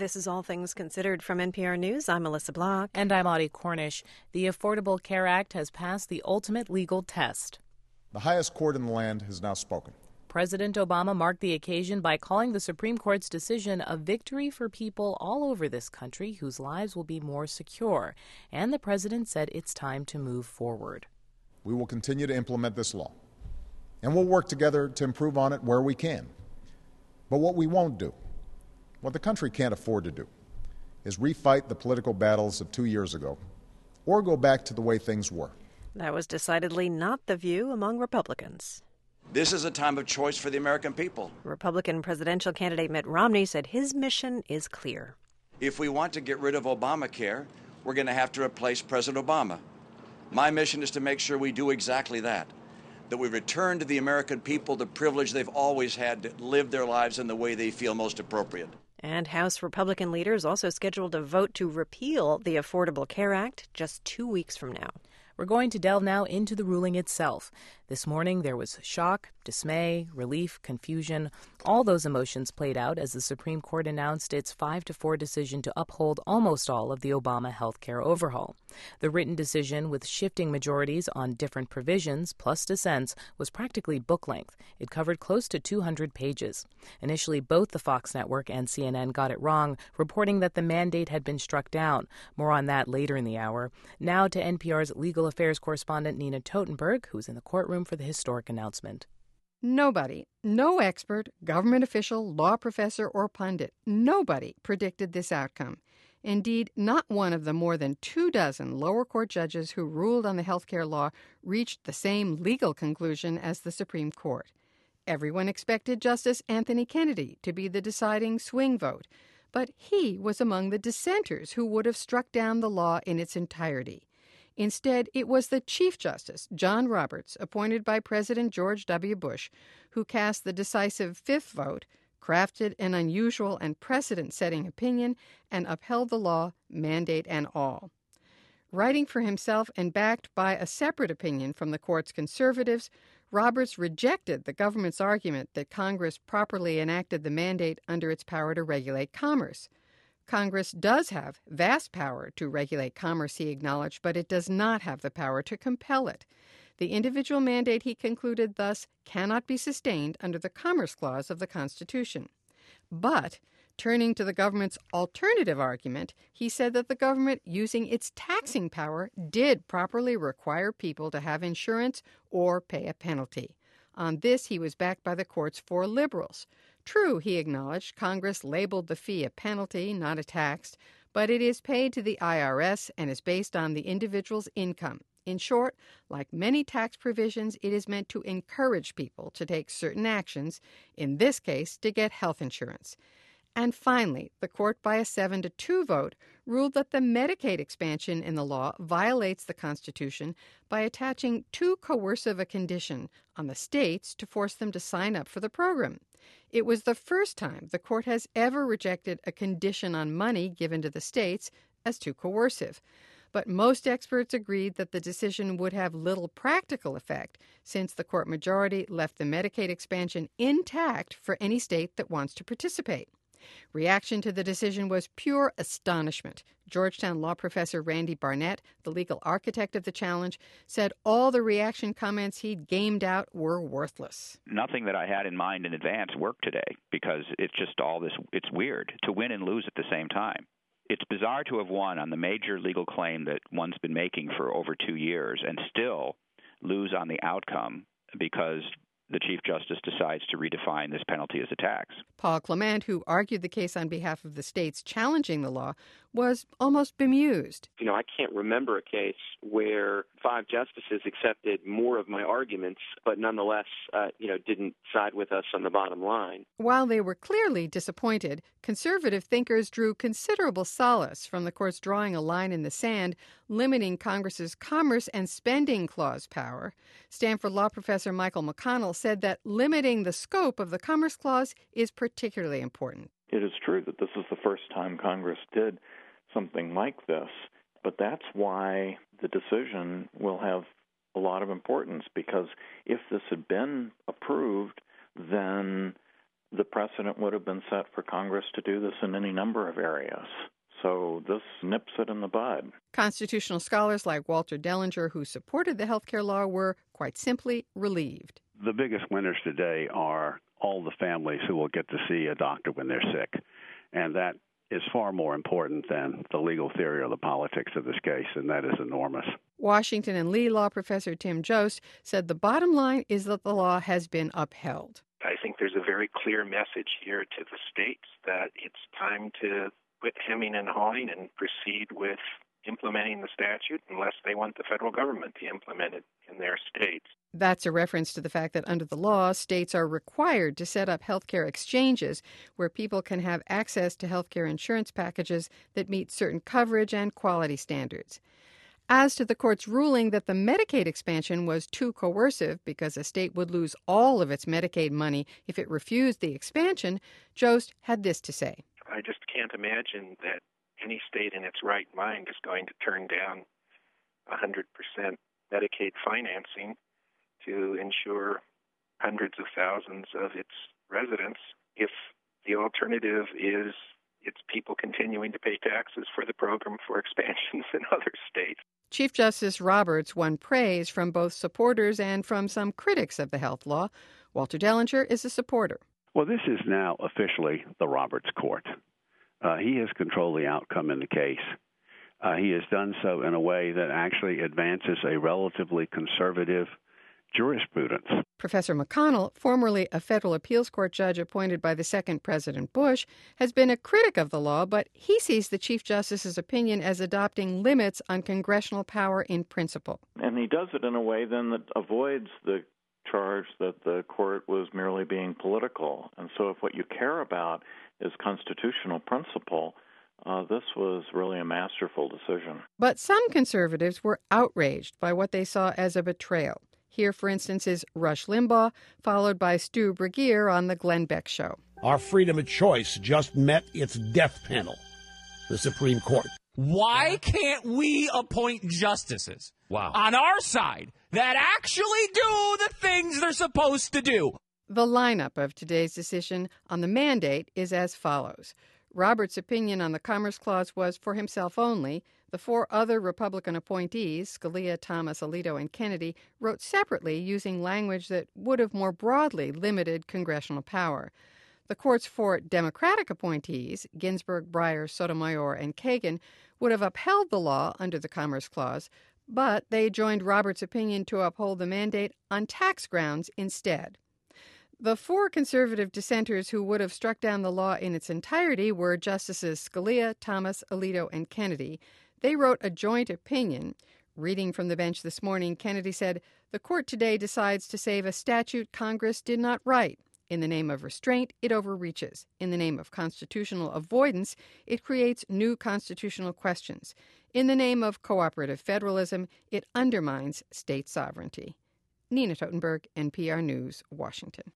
This is All Things Considered from NPR News. I'm Melissa Block. And I'm Audie Cornish. The Affordable Care Act has passed the ultimate legal test. The highest court in the land has now spoken. President Obama marked the occasion by calling the Supreme Court's decision a victory for people all over this country whose lives will be more secure. And the president said it's time to move forward. We will continue to implement this law, and we'll work together to improve on it where we can. But what we won't do, what the country can't afford to do, is refight the political battles of 2 years ago or go back to the way things were. That was decidedly not the view among Republicans. This is a time of choice for the American people. Republican presidential candidate Mitt Romney said his mission is clear. If we want to get rid of Obamacare, we're going to have to replace President Obama. My mission is to make sure we do exactly that we return to the American people the privilege they've always had to live their lives in the way they feel most appropriate. And House Republican leaders also scheduled a vote to repeal the Affordable Care Act just 2 weeks from now. We're going to delve now into the ruling itself. This morning there was shock, dismay, relief, confusion. All those emotions played out as the Supreme Court announced its 5-4 decision to uphold almost all of the Obama health care overhaul. The written decision, with shifting majorities on different provisions plus dissents, was practically book length. It covered close to 200 pages. Initially, both the Fox network and CNN got it wrong, reporting that the mandate had been struck down. More on that later in the hour. Now to NPR's legal affairs correspondent Nina Totenberg, who's in the courtroom for the historic announcement. Nobody, no expert, government official, law professor, or pundit, nobody predicted this outcome. Indeed, not one of the more than 24 lower court judges who ruled on the health care law reached the same legal conclusion as the Supreme Court. Everyone expected Justice Anthony Kennedy to be the deciding swing vote, but he was among the dissenters who would have struck down the law in its entirety. Instead, it was the Chief Justice, John Roberts, appointed by President George W. Bush, who cast the decisive fifth vote, crafted an unusual and precedent-setting opinion, and upheld the law, mandate and all. Writing for himself and backed by a separate opinion from the court's conservatives, Roberts rejected the government's argument that Congress properly enacted the mandate under its power to regulate commerce. Congress does have vast power to regulate commerce, he acknowledged, but it does not have the power to compel it. The individual mandate, he concluded, thus cannot be sustained under the Commerce Clause of the Constitution. But, turning to the government's alternative argument, he said that the government, using its taxing power, did properly require people to have insurance or pay a penalty. On this, he was backed by the court's 4 liberals. True, he acknowledged, Congress labeled the fee a penalty, not a tax, but it is paid to the IRS and is based on the individual's income. In short, like many tax provisions, it is meant to encourage people to take certain actions, in this case, to get health insurance. And finally, the court, by a 7-2 vote, ruled that the Medicaid expansion in the law violates the Constitution by attaching too coercive a condition on the states to force them to sign up for the program. It was the first time the court has ever rejected a condition on money given to the states as too coercive. But most experts agreed that the decision would have little practical effect, since the court majority left the Medicaid expansion intact for any state that wants to participate. Reaction to the decision was pure astonishment. Georgetown law professor Randy Barnett, the legal architect of the challenge, said all the reaction comments he'd gamed out were worthless. Nothing that I had in mind in advance worked today, because it's just all this, it's weird to win and lose at the same time. It's bizarre to have won on the major legal claim that one's been making for over 2 years and still lose on the outcome because the Chief Justice decides to redefine this penalty as a tax. Paul Clement, who argued the case on behalf of the states challenging the law, was almost bemused. I can't remember a case where 5 justices accepted more of my arguments, but nonetheless, didn't side with us on the bottom line. While they were clearly disappointed, conservative thinkers drew considerable solace from the court's drawing a line in the sand, limiting Congress's Commerce and Spending Clause power. Stanford law professor Michael McConnell said that limiting the scope of the Commerce Clause is particularly important. It is true that this is the first time Congress did something like this, but that's why the decision will have a lot of importance, because if this had been approved, then the precedent would have been set for Congress to do this in any number of areas. So this nips it in the bud. Constitutional scholars like Walter Dellinger, who supported the health care law, were quite simply relieved. The biggest winners today are all the families who will get to see a doctor when they're sick. And that is far more important than the legal theory or the politics of this case, and that is enormous. Washington and Lee law professor Tim Jost said the bottom line is that the law has been upheld. I think there's a very clear message here to the states that it's time to quit hemming and hawing and proceed with implementing the statute unless they want the federal government to implement it in their states. That's a reference to the fact that under the law, states are required to set up healthcare exchanges where people can have access to healthcare insurance packages that meet certain coverage and quality standards. As to the court's ruling that the Medicaid expansion was too coercive because a state would lose all of its Medicaid money if it refused the expansion, Jost had this to say. I just can't imagine that any state in its right mind is going to turn down 100% Medicaid financing to insure hundreds of thousands of its residents if the alternative is it's people continuing to pay taxes for the program for expansions in other states. Chief Justice Roberts won praise from both supporters and from some critics of the health law. Walter Dellinger is a supporter. Well, this is now officially the Roberts Court. He has controlled the outcome in the case. He has done so in a way that actually advances a relatively conservative jurisprudence. Professor McConnell, formerly a federal appeals court judge appointed by the second President Bush, has been a critic of the law, but he sees the Chief Justice's opinion as adopting limits on congressional power in principle. And he does it in a way then that avoids the charge that the court was merely being political. And so if what you care about is constitutional principle, this was really a masterful decision. But some conservatives were outraged by what they saw as a betrayal. Here, for instance, is Rush Limbaugh, followed by Stu Burguiere on The Glenn Beck Show. Our freedom of choice just met its death panel, the Supreme Court. Why can't we appoint justices on our side that actually do the things they're supposed to do? The lineup of today's decision on the mandate is as follows. Roberts' opinion on the Commerce Clause was for himself only. The four other Republican appointees, Scalia, Thomas, Alito, and Kennedy, wrote separately using language that would have more broadly limited congressional power. The court's four Democratic appointees, Ginsburg, Breyer, Sotomayor, and Kagan, would have upheld the law under the Commerce Clause, but they joined Roberts' opinion to uphold the mandate on tax grounds instead. The four conservative dissenters who would have struck down the law in its entirety were Justices Scalia, Thomas, Alito, and Kennedy. They wrote a joint opinion. Reading from the bench this morning, Kennedy said, "The court today decides to save a statute Congress did not write. In the name of restraint, it overreaches. In the name of constitutional avoidance, it creates new constitutional questions. In the name of cooperative federalism, it undermines state sovereignty." Nina Totenberg, NPR News, Washington.